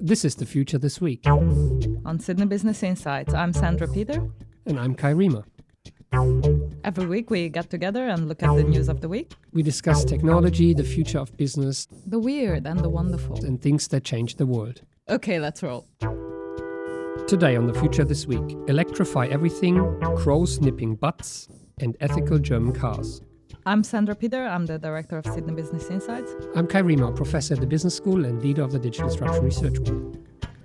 This is The Future This Week. On Sydney Business Insights, I'm Sandra Peter. And I'm Kai Riemer. Every week we get together and look at the news of the week. We discuss technology, the future of business, the weird and the wonderful, and things that change the world. Okay, let's roll. Today on The Future This Week, electrify everything, crows nipping butts, and ethical German cars. I'm Sandra Peter. I'm the director of Sydney Business Insights. I'm Kai Riemer, professor at the Business School and leader of the Digital Disruption Research Group.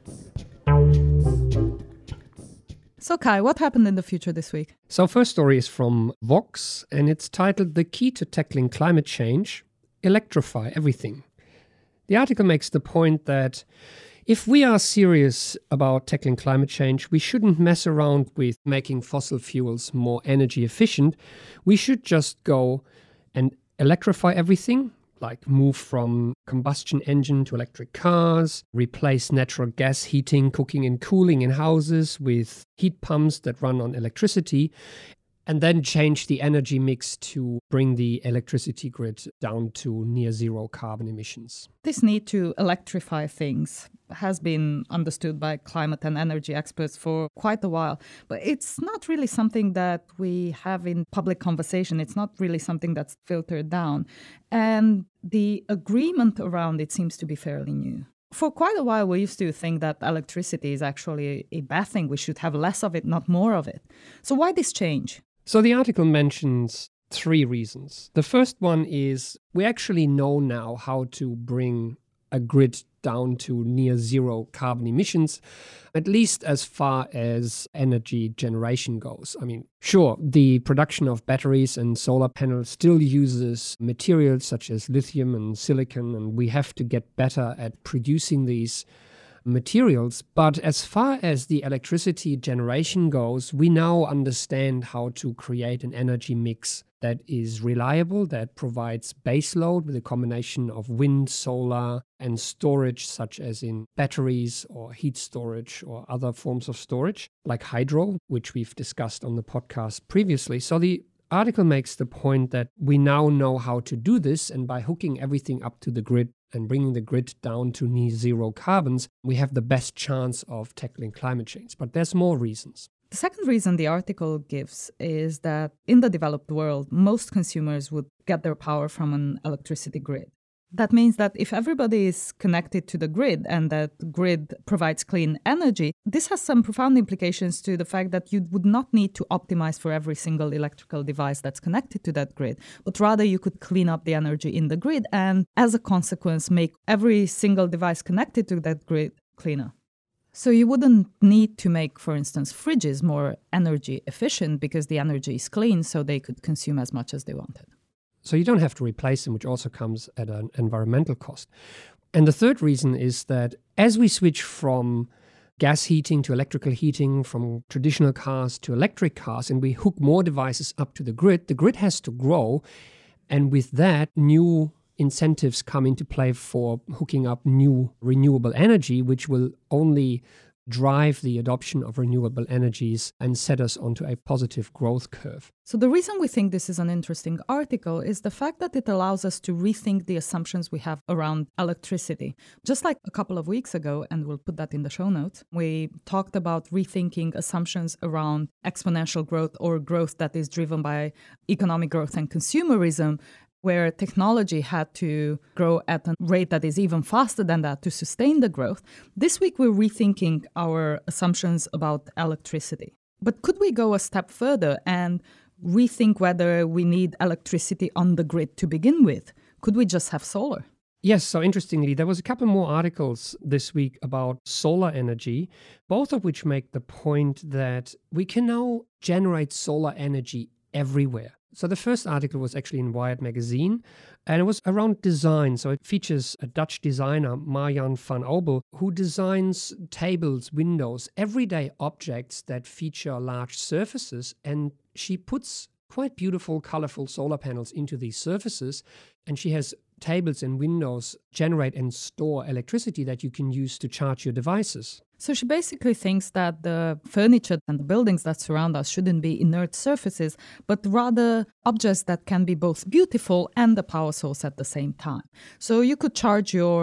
So Kai, what happened in the future this week? So first story is from Vox, and it's titled The Key to Tackling Climate Change, Electrify Everything. The article makes the point that if we are serious about tackling climate change, we shouldn't mess around with making fossil fuels more energy efficient. We should just go and electrify everything, like move from combustion engine to electric cars, replace natural gas heating, cooking and cooling in houses with heat pumps that run on electricity, and then change the energy mix to bring the electricity grid down to near zero carbon emissions. This need to electrify things has been understood by climate and energy experts for quite a while, but it's not really something that we have in public conversation. It's not really something that's filtered down. And the agreement around it seems to be fairly new. For quite a while, we used to think that electricity is actually a bad thing. We should have less of it, not more of it. So why this change? So the article mentions three reasons. The first one is we actually know now how to bring a grid down to near zero carbon emissions, at least as far as energy generation goes. I mean, sure, the production of batteries and solar panels still uses materials such as lithium and silicon, and we have to get better at producing these materials. But as far as the electricity generation goes, we now understand how to create an energy mix that is reliable, that provides baseload with a combination of wind, solar, and storage, such as in batteries or heat storage or other forms of storage, like hydro, which we've discussed on the podcast previously. So the article makes the point that we now know how to do this, and by hooking everything up to the grid and bringing the grid down to near zero carbons, we have the best chance of tackling climate change. But there's more reasons. The second reason the article gives is that in the developed world, most consumers would get their power from an electricity grid. That means that if everybody is connected to the grid and that grid provides clean energy, this has some profound implications to the fact that you would not need to optimize for every single electrical device that's connected to that grid, but rather you could clean up the energy in the grid and, as a consequence, make every single device connected to that grid cleaner. So you wouldn't need to make, for instance, fridges more energy efficient because the energy is clean, so they could consume as much as they wanted. So you don't have to replace them, which also comes at an environmental cost. And the third reason is that as we switch from gas heating to electrical heating, from traditional cars to electric cars, and we hook more devices up to the grid has to grow. And with that, new incentives come into play for hooking up new renewable energy, which will only drive the adoption of renewable energies and set us onto a positive growth curve. So the reason we think this is an interesting article is the fact that it allows us to rethink the assumptions we have around electricity. Just like a couple of weeks ago, and we'll put that in the show notes, we talked about rethinking assumptions around exponential growth or growth that is driven by economic growth and consumerism, where technology had to grow at a rate that is even faster than that to sustain the growth. This week, we're rethinking our assumptions about electricity. But could we go a step further and rethink whether we need electricity on the grid to begin with? Could we just have solar? Yes, so interestingly, there was a couple more articles this week about solar energy, both of which make the point that we can now generate solar energy everywhere. So the first article was actually in Wired magazine, and it was around design. So it features a Dutch designer, Marjan van Obel, who designs tables, windows, everyday objects that feature large surfaces, and she puts quite beautiful, colorful solar panels into these surfaces, and she has tables and windows generate and store electricity that you can use to charge your devices. So she basically thinks that the furniture and the buildings that surround us shouldn't be inert surfaces, but rather objects that can be both beautiful and a power source at the same time. So you could charge your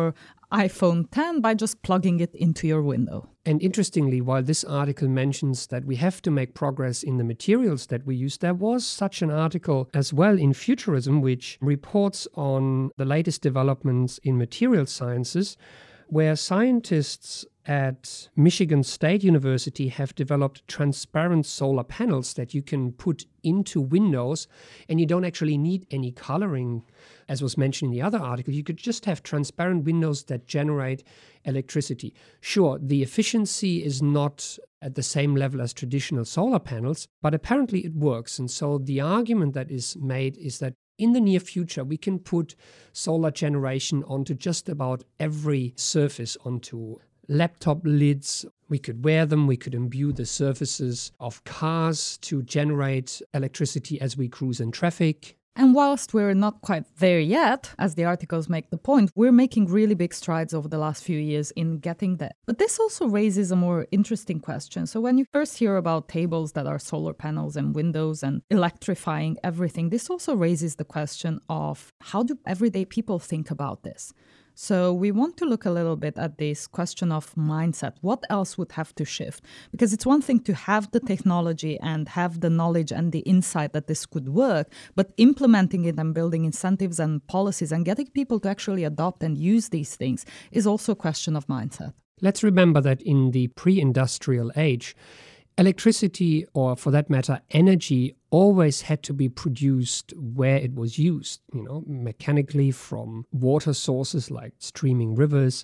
iPhone 10 by just plugging it into your window. And interestingly, while this article mentions that we have to make progress in the materials that we use, there was such an article as well in Futurism, which reports on the latest developments in material sciences, where scientists at Michigan State University have developed transparent solar panels that you can put into windows, and you don't actually need any coloring, as was mentioned in the other article. You could just have transparent windows that generate electricity. Sure, the efficiency is not at the same level as traditional solar panels, but apparently it works. And so the argument that is made is that in the near future, we can put solar generation onto just about every surface, onto laptop lids. We could wear them, we could imbue the surfaces of cars to generate electricity as we cruise in traffic. And whilst we're not quite there yet, as the articles make the point, we're making really big strides over the last few years in getting there. But this also raises a more interesting question. So when you first hear about tables that are solar panels and windows and electrifying everything, this also raises the question of how do everyday people think about this? So we want to look a little bit at this question of mindset. What else would have to shift? Because it's one thing to have the technology and have the knowledge and the insight that this could work, but implementing it and building incentives and policies and getting people to actually adopt and use these things is also a question of mindset. Let's remember that in the pre-industrial age, electricity, or for that matter, energy, always had to be produced where it was used, mechanically from water sources like streaming rivers,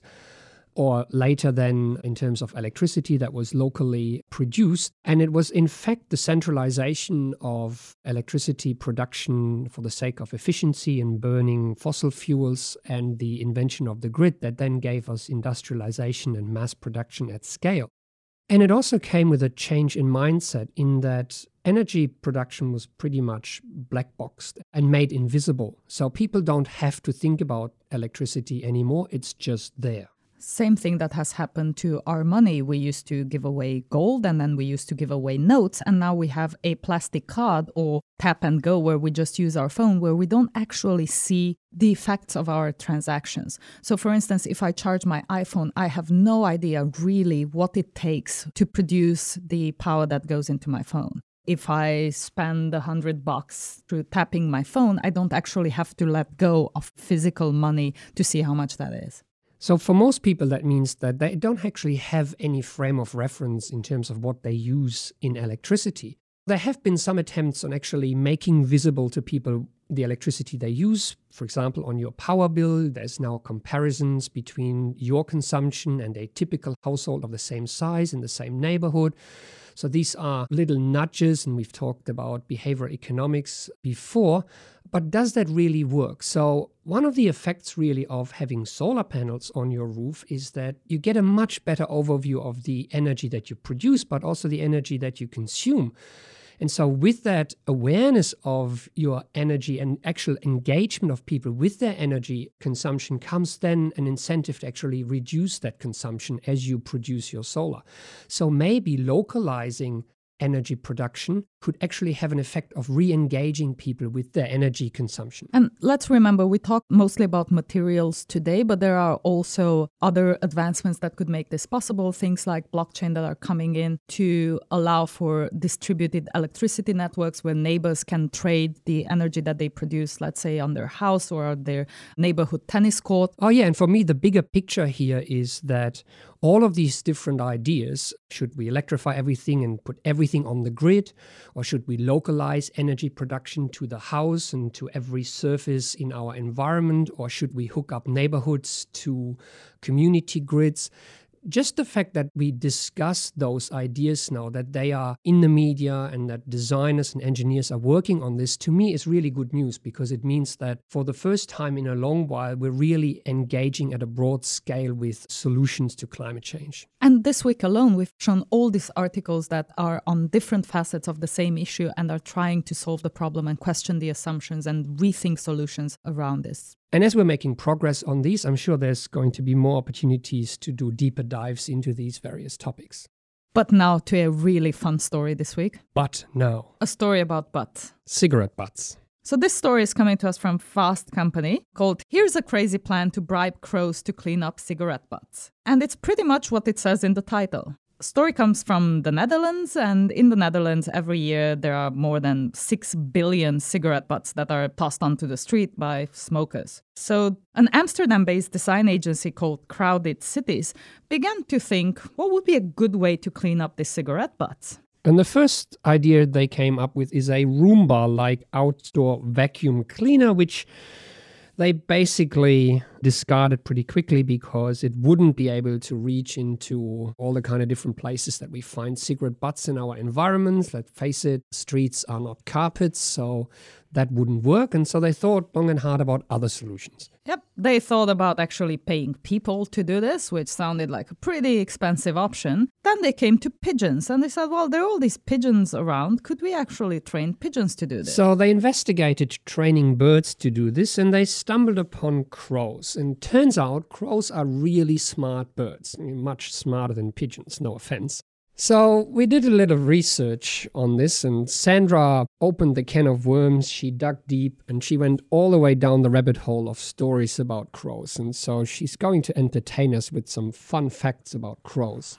or later then in terms of electricity that was locally produced. And it was in fact the centralization of electricity production for the sake of efficiency and burning fossil fuels and the invention of the grid that then gave us industrialization and mass production at scale. And it also came with a change in mindset in that energy production was pretty much black boxed and made invisible. So people don't have to think about electricity anymore. It's just there. Same thing that has happened to our money. We used to give away gold and then we used to give away notes. And now we have a plastic card or tap and go where we just use our phone, where we don't actually see the effects of our transactions. So for instance, if I charge my iPhone, I have no idea really what it takes to produce the power that goes into my phone. If I spend $100 through tapping my phone, I don't actually have to let go of physical money to see how much that is. So for most people, that means that they don't actually have any frame of reference in terms of what they use in electricity. There have been some attempts on actually making visible to people the electricity they use. For example, on your power bill, there's now comparisons between your consumption and a typical household of the same size in the same neighborhood. So these are little nudges, and we've talked about behavioral economics before. But does that really work? So one of the effects really of having solar panels on your roof is that you get a much better overview of the energy that you produce, but also the energy that you consume. And so with that awareness of your energy and actual engagement of people with their energy consumption comes then an incentive to actually reduce that consumption as you produce your solar. So maybe localizing energy production could actually have an effect of re-engaging people with their energy consumption. And let's remember, we talked mostly about materials today, but there are also other advancements that could make this possible. Things like blockchain that are coming in to allow for distributed electricity networks where neighbors can trade the energy that they produce, let's say on their house or their neighborhood tennis court. Oh yeah, and for me, the bigger picture here is that all of these different ideas, should we electrify everything and put everything on the grid, or should we localize energy production to the house and to every surface in our environment, or should we hook up neighborhoods to community grids? Just the fact that we discuss those ideas now, that they are in the media and that designers and engineers are working on this, to me is really good news, because it means that for the first time in a long while, we're really engaging at a broad scale with solutions to climate change. And this week alone, we've shown all these articles that are on different facets of the same issue and are trying to solve the problem and question the assumptions and rethink solutions around this. And as we're making progress on these, I'm sure there's going to be more opportunities to do deeper dives into these various topics. But now to a really fun story this week. But now. A story about butts. Cigarette butts. So this story is coming to us from Fast Company called Here's a Crazy Plan to Bribe Crows to Clean Up Cigarette Butts. And it's pretty much what it says in the title. Story comes from the Netherlands, and in the Netherlands every year there are more than 6 billion cigarette butts that are tossed onto the street by smokers. So an Amsterdam-based design agency called Crowded Cities began to think what would be a good way to clean up the cigarette butts. And the first idea they came up with is a Roomba-like outdoor vacuum cleaner, which they basically discarded pretty quickly because it wouldn't be able to reach into all the kind of different places that we find cigarette butts in our environments. Let's face it, streets are not carpets, so that wouldn't work. And so they thought long and hard about other solutions. Yep, they thought about actually paying people to do this, which sounded like a pretty expensive option. Then they came to pigeons and they said, well, there are all these pigeons around. Could we actually train pigeons to do this? So they investigated training birds to do this and they stumbled upon crows. And turns out crows are really smart birds, much smarter than pigeons, no offense. So we did a little research on this, and Sandra opened the can of worms, she dug deep, and she went all the way down the rabbit hole of stories about crows. And so she's going to entertain us with some fun facts about crows.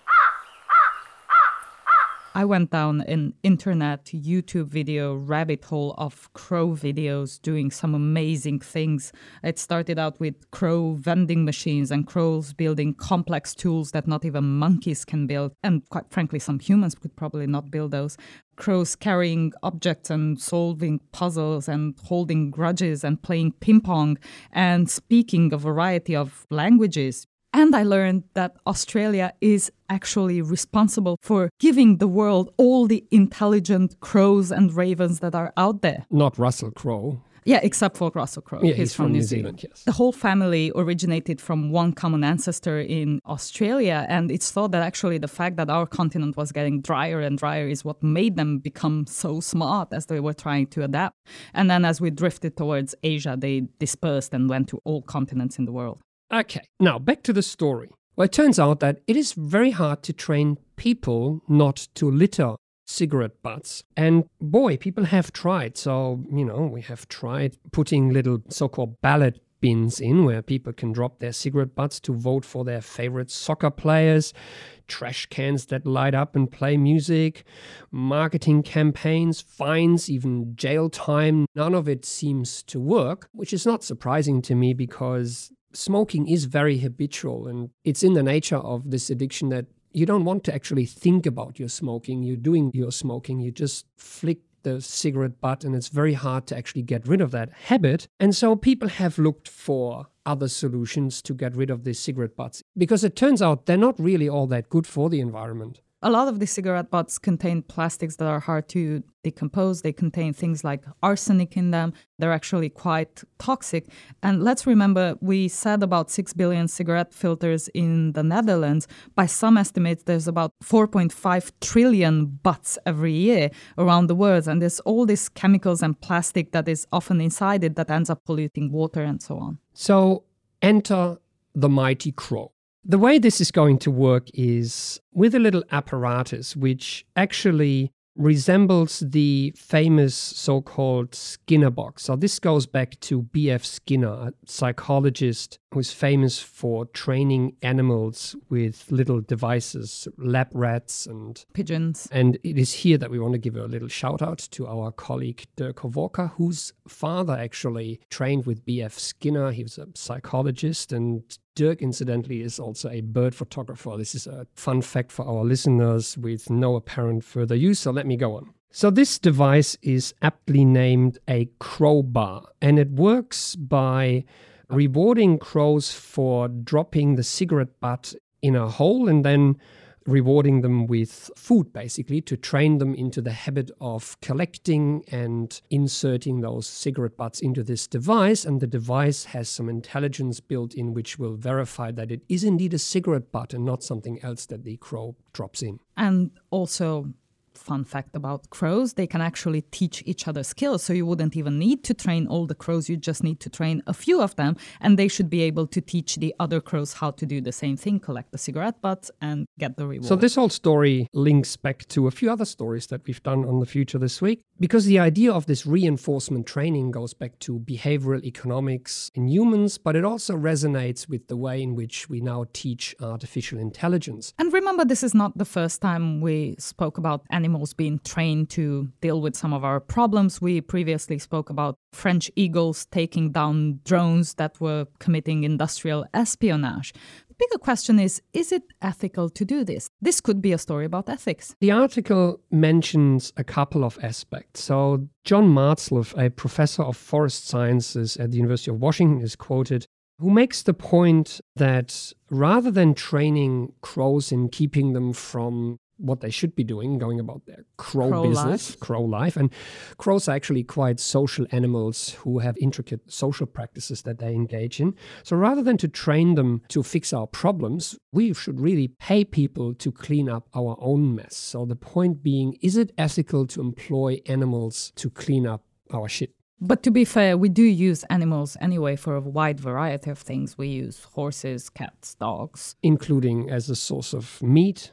I went down an internet YouTube video rabbit hole of crow videos doing some amazing things. It started out with crow vending machines and crows building complex tools that not even monkeys can build. And quite frankly, some humans could probably not build those. Crows carrying objects and solving puzzles and holding grudges and playing ping pong and speaking a variety of languages. And I learned that Australia is actually responsible for giving the world all the intelligent crows and ravens that are out there. Not Russell Crowe. Yeah, except for Russell Crowe. Yeah, he's from New Zealand, yes. The whole family originated from one common ancestor in Australia, and it's thought that actually the fact that our continent was getting drier and drier is what made them become so smart as they were trying to adapt. And then as we drifted towards Asia, they dispersed and went to all continents in the world. Okay, now back to the story. Well, it turns out that it is very hard to train people not to litter cigarette butts. And boy, people have tried. So, we have tried putting little so-called ballot bins in where people can drop their cigarette butts to vote for their favorite soccer players, trash cans that light up and play music, marketing campaigns, fines, even jail time. None of it seems to work, which is not surprising to me because smoking is very habitual, and it's in the nature of this addiction that you don't want to actually think about your smoking. You're doing your smoking. You just flick the cigarette butt, and it's very hard to actually get rid of that habit. And so people have looked for other solutions to get rid of these cigarette butts because it turns out they're not really all that good for the environment. A lot of the cigarette butts contain plastics that are hard to decompose. They contain things like arsenic in them. They're actually quite toxic. And let's remember, we said about 6 billion cigarette filters in the Netherlands. By some estimates, there's about 4.5 trillion butts every year around the world. And there's all these chemicals and plastic that is often inside it that ends up polluting water and so on. So enter the mighty crow. The way this is going to work is with a little apparatus which actually resembles the famous so-called Skinner box. So this goes back to B.F. Skinner, a psychologist who's famous for training animals with little devices, lab rats and pigeons. And it is here that we want to give a little shout out to our colleague Dirk Hovorka, whose father actually trained with B.F. Skinner. He was a psychologist, and Dirk, incidentally, is also a bird photographer. This is a fun fact for our listeners with no apparent further use, so let me go on. So this device is aptly named a crowbar, and it works by rewarding crows for dropping the cigarette butt in a hole and then rewarding them with food, basically, to train them into the habit of collecting and inserting those cigarette butts into this device. And the device has some intelligence built in which will verify that it is indeed a cigarette butt and not something else that the crow drops in. And also fun fact about crows, they can actually teach each other skills. So you wouldn't even need to train all the crows. You just need to train a few of them, and they should be able to teach the other crows how to do the same thing, collect the cigarette butts and get the reward. So this whole story links back to a few other stories that we've done on The Future this week, because the idea of this reinforcement training goes back to behavioral economics in humans, but it also resonates with the way in which we now teach artificial intelligence. And remember, this is not the first time we spoke about animals being trained to deal with some of our problems. We previously spoke about French eagles taking down drones that were committing industrial espionage. The bigger question is it ethical to do this? This could be a story about ethics. The article mentions a couple of aspects. So John Martzloff, a professor of forest sciences at the University of Washington, is quoted, who makes the point that rather than training crows and keeping them from what they should be doing, going about their crow business, crow life. And crows are actually quite social animals who have intricate social practices that they engage in. So rather than to train them to fix our problems, we should really pay people to clean up our own mess. So the point being, is it ethical to employ animals to clean up our shit? But to be fair, we do use animals anyway for a wide variety of things. We use horses, cats, dogs. Including as a source of meat.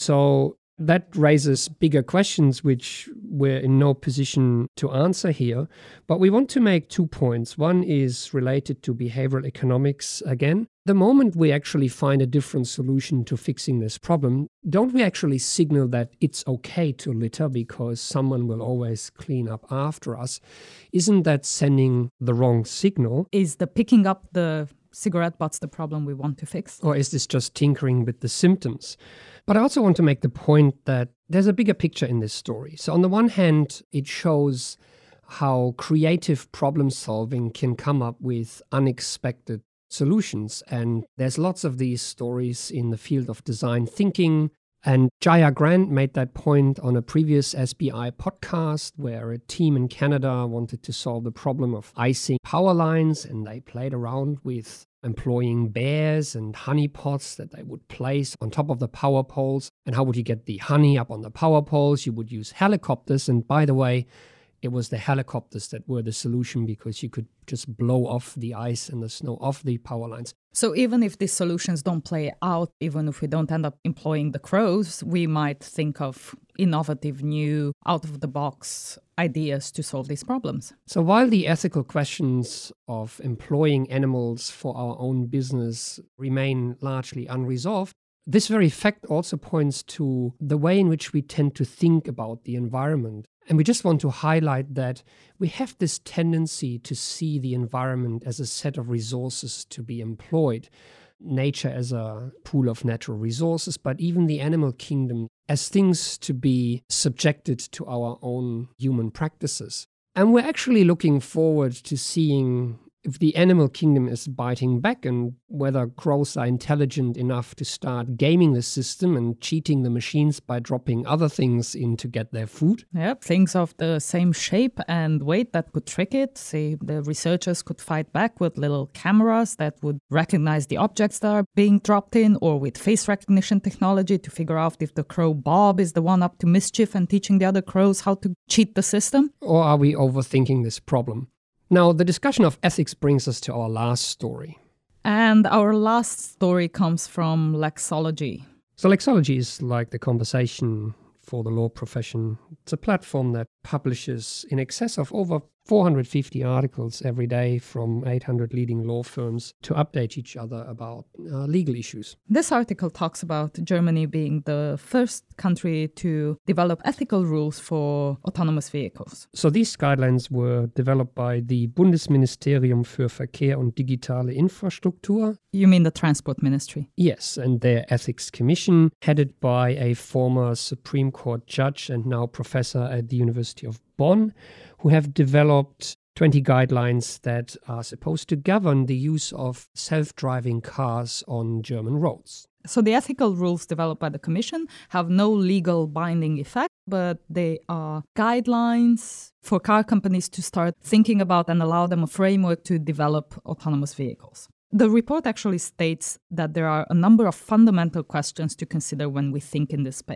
So that raises bigger questions, which we're in no position to answer here. But we want to make 2 points. One is related to behavioral economics again. The moment we actually find a different solution to fixing this problem, don't we actually signal that it's okay to litter because someone will always clean up after us? Isn't that sending the wrong signal? Is the picking up the cigarette butts the problem we want to fix? Or is this just tinkering with the symptoms? But I also want to make the point that there's a bigger picture in this story. So on the one hand, it shows how creative problem solving can come up with unexpected solutions. And there's lots of these stories in the field of design thinking. And Jaya Grant made that point on a previous SBI podcast where a team in Canada wanted to solve the problem of icing power lines, and they played around with employing bears and honey pots that they would place on top of the power poles. And how would you get the honey up on the power poles? You would use helicopters. And by the way, it was the helicopters that were the solution because you could just blow off the ice and the snow off the power lines. So even if these solutions don't play out, even if we don't end up employing the crows, we might think of innovative, new, out-of-the-box ideas to solve these problems. So while the ethical questions of employing animals for our own business remain largely unresolved, this very fact also points to the way in which we tend to think about the environment. And we just want to highlight that we have this tendency to see the environment as a set of resources to be employed, nature as a pool of natural resources, but even the animal kingdom as things to be subjected to our own human practices. And we're actually looking forward to seeing if the animal kingdom is biting back and whether crows are intelligent enough to start gaming the system and cheating the machines by dropping other things in to get their food. Yep, things of the same shape and weight that could trick it. Say the researchers could fight back with little cameras that would recognize the objects that are being dropped in, or with face recognition technology to figure out if the crow Bob is the one up to mischief and teaching the other crows how to cheat the system. Or are we overthinking this problem? Now, the discussion of ethics brings us to our last story. And our last story comes from Lexology. So Lexology is like the conversation for the law profession. It's a platform that publishes in excess of over 450 articles every day from 800 leading law firms to update each other about legal issues. This article talks about Germany being the first country to develop ethical rules for autonomous vehicles. So these guidelines were developed by the Bundesministerium für Verkehr und digitale Infrastruktur. You mean the Transport Ministry? Yes, and their ethics commission, headed by a former Supreme Court judge and now professor at the University of Bonn, who have developed 20 guidelines that are supposed to govern the use of self-driving cars on German roads. So the ethical rules developed by the Commission have no legal binding effect, but they are guidelines for car companies to start thinking about and allow them a framework to develop autonomous vehicles. The report actually states that there are a number of fundamental questions to consider when we think in this space.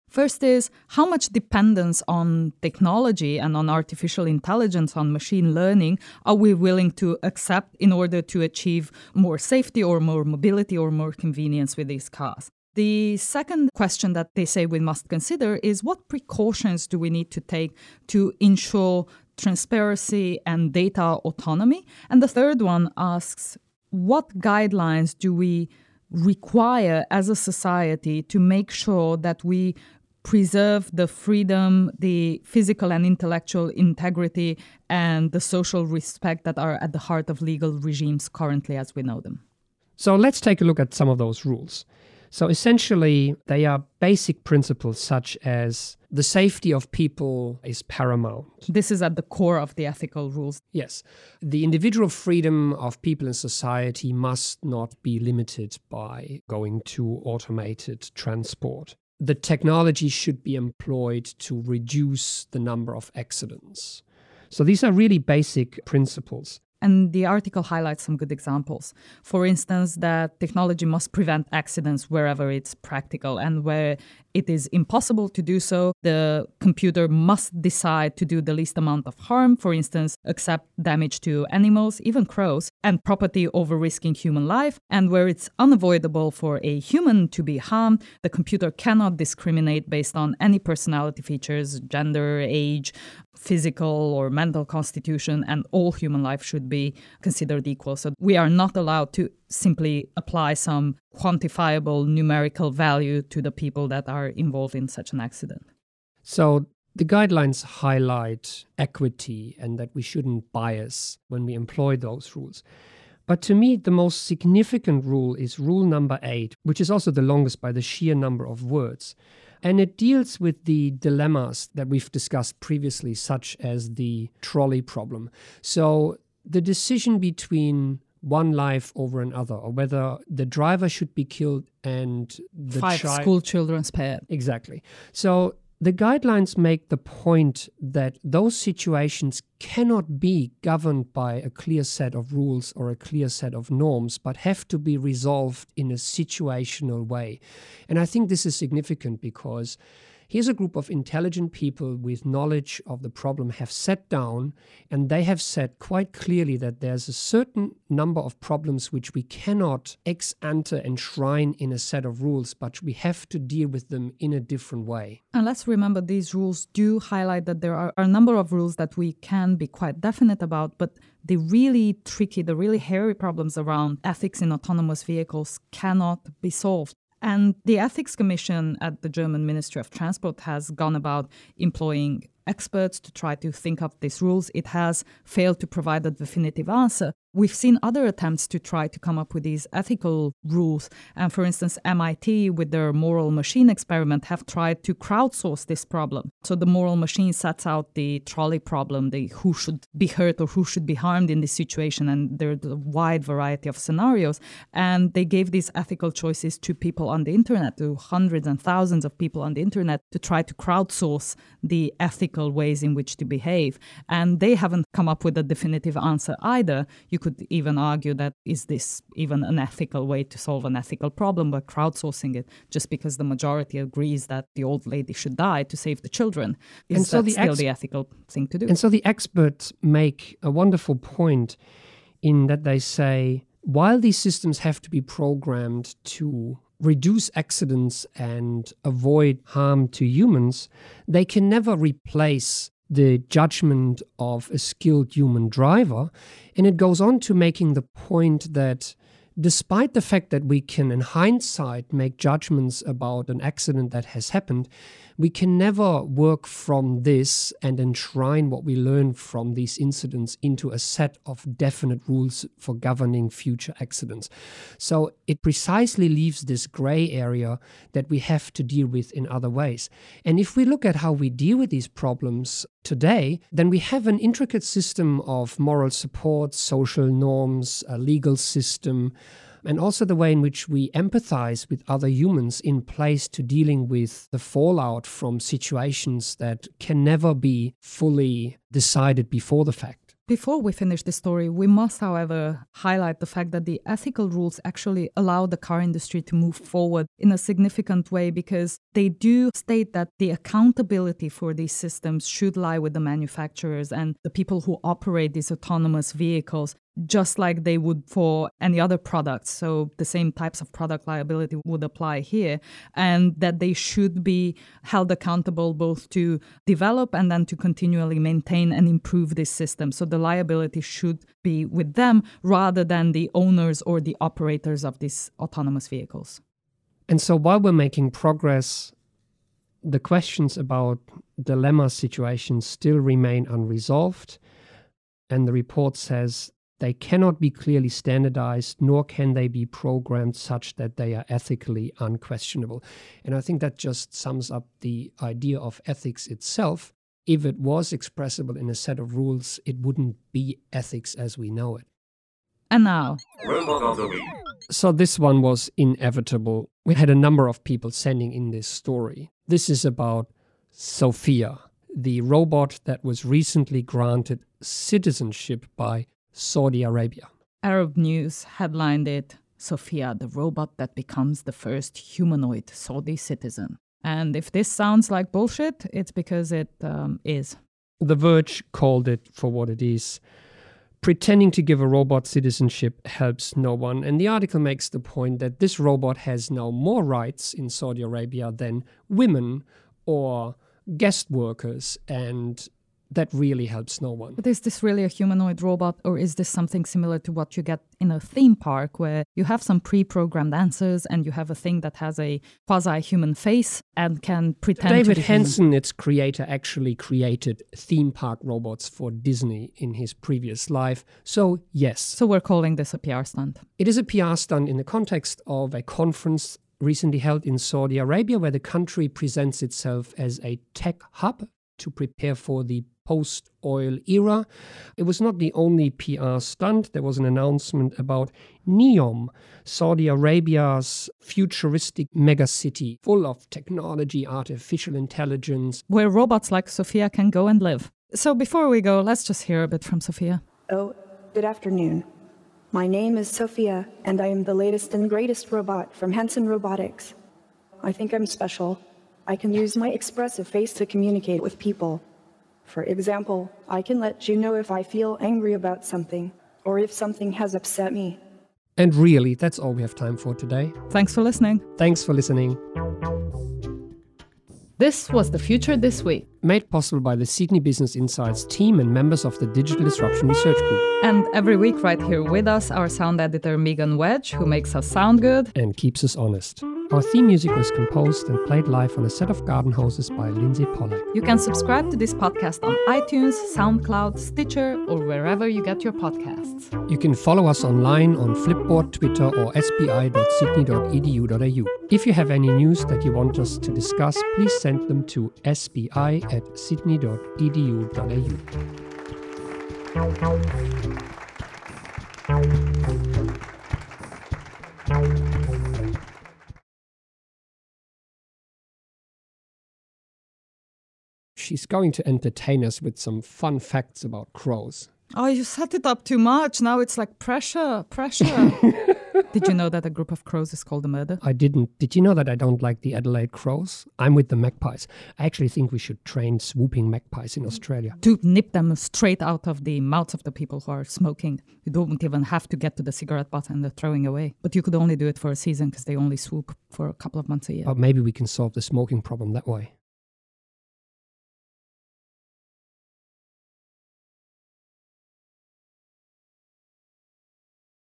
First is how much dependence on technology and on artificial intelligence, on machine learning, are we willing to accept in order to achieve more safety or more mobility or more convenience with these cars? The second question that they say we must consider is what precautions do we need to take to ensure transparency and data autonomy? And the third one asks, what guidelines do we require as a society to make sure that we preserve the freedom, the physical and intellectual integrity, and the social respect that are at the heart of legal regimes currently as we know them? So let's take a look at some of those rules. So essentially, they are basic principles such as the safety of people is paramount. This is at the core of the ethical rules. Yes. The individual freedom of people in society must not be limited by going to automated transport. The technology should be employed to reduce the number of accidents. So these are really basic principles. And the article highlights some good examples. For instance, that technology must prevent accidents wherever it's practical, and where it is impossible to do so, the computer must decide to do the least amount of harm, for instance, accept damage to animals, even crows, and property over risking human life. And where it's unavoidable for a human to be harmed, the computer cannot discriminate based on any personality features, gender, age, physical or mental constitution, and all human life should be considered equal. So we are not allowed to simply apply some quantifiable numerical value to the people that are involved in such an accident. So the guidelines highlight equity and that we shouldn't bias when we employ those rules. But to me, the most significant rule is rule number 8, which is also the longest by the sheer number of words. And it deals with the dilemmas that we've discussed previously, such as the trolley problem. So the decision between one life over another, or whether the driver should be killed and the 5 school children spared. Exactly. So the guidelines make the point that those situations cannot be governed by a clear set of rules or a clear set of norms, but have to be resolved in a situational way. And I think this is significant because here's a group of intelligent people with knowledge of the problem have sat down, and they have said quite clearly that there's a certain number of problems which we cannot ex ante enshrine in a set of rules, but we have to deal with them in a different way. And let's remember, these rules do highlight that there are a number of rules that we can be quite definite about, but the really tricky, the really hairy problems around ethics in autonomous vehicles cannot be solved. And the Ethics Commission at the German Ministry of Transport has gone about employing experts to try to think up these rules. It has failed to provide a definitive answer. We've seen other attempts to try to come up with these ethical rules. And for instance, MIT, with their moral machine experiment, have tried to crowdsource this problem. So the moral machine sets out the trolley problem, the who should be hurt or who should be harmed in this situation. And there's a wide variety of scenarios. And they gave these ethical choices to people on the internet, to hundreds and thousands of people on the internet, to try to crowdsource the ethical ways in which to behave. And they haven't come up with a definitive answer either. You could even argue that, is this even an ethical way to solve an ethical problem by crowdsourcing it, just because the majority agrees that the old lady should die to save the children? Is that still the ethical thing to do? And so the experts make a wonderful point in that they say, while these systems have to be programmed to reduce accidents and avoid harm to humans, they can never replace the judgment of a skilled human driver. And it goes on to making the point that despite the fact that we can, in hindsight, make judgments about an accident that has happened, we can never work from this and enshrine what we learn from these incidents into a set of definite rules for governing future accidents. So it precisely leaves this gray area that we have to deal with in other ways. And if we look at how we deal with these problems today, then we have an intricate system of moral support, social norms, a legal system, and also the way in which we empathize with other humans in place to dealing with the fallout from situations that can never be fully decided before the fact. Before we finish the story, we must, however, highlight the fact that the ethical rules actually allow the car industry to move forward in a significant way, because they do state that the accountability for these systems should lie with the manufacturers and the people who operate these autonomous vehicles, just like they would for any other products. So the same types of product liability would apply here, and that they should be held accountable both to develop and then to continually maintain and improve this system. So the liability should be with them rather than the owners or the operators of these autonomous vehicles. And so while we're making progress, the questions about dilemma situations still remain unresolved. And the report says they cannot be clearly standardized, nor can they be programmed such that they are ethically unquestionable. And I think that just sums up the idea of ethics itself. If it was expressible in a set of rules, it wouldn't be ethics as we know it. And now, Robot of the Week. So this one was inevitable. We had a number of people sending in this story. This is about Sophia, the robot that was recently granted citizenship by Saudi Arabia. Arab News headlined it, "Sophia, the robot that becomes the first humanoid Saudi citizen." And if this sounds like bullshit, it's because it is. The Verge called it for what it is. Pretending to give a robot citizenship helps no one. And the article makes the point that this robot has now more rights in Saudi Arabia than women or guest workers, and that really helps no one. But is this really a humanoid robot, or is this something similar to what you get in a theme park where you have some pre-programmed answers and you have a thing that has a quasi-human face and can pretend David to be Henson, its creator, actually created theme park robots for Disney in his previous life. So, yes. So we're calling this a PR stunt. It is a PR stunt in the context of a conference recently held in Saudi Arabia where the country presents itself as a tech hub to prepare for the post-oil era. It was not the only PR stunt. There was an announcement about NEOM, Saudi Arabia's futuristic megacity full of technology, artificial intelligence. Where robots like Sophia can go and live. So before we go, let's just hear a bit from Sophia. Oh, good afternoon. My name is Sophia, and I am the latest and greatest robot from Henson Robotics. I think I'm special. I can use my expressive face to communicate with people. For example, I can let you know if I feel angry about something, or if something has upset me. And really, that's all we have time for today. Thanks for listening. Thanks for listening. This was The Future This Week. Made possible by the Sydney Business Insights team and members of the Digital Disruption Research Group. And every week right here with us, our sound editor Megan Wedge, who makes us sound good. And keeps us honest. Our theme music was composed and played live on a set of garden hoses by Lindsay Pollack. You can subscribe to this podcast on iTunes, SoundCloud, Stitcher, or wherever you get your podcasts. You can follow us online on Flipboard, Twitter, or sbi.sydney.edu.au. If you have any news that you want us to discuss, please send them to sbi@sydney.edu.au. She's going to entertain us with some fun facts about crows. Oh, you set it up too much. Now it's like pressure. Did you know that a group of crows is called a murder? I didn't. Did you know that I don't like the Adelaide crows? I'm with the magpies. I actually think we should train swooping magpies in Australia. To nip them straight out of the mouths of the people who are smoking. You don't even have to get to the cigarette butt and they're throwing away. But you could only do it for a season because they only swoop for a couple of months a year. But maybe we can solve the smoking problem that way.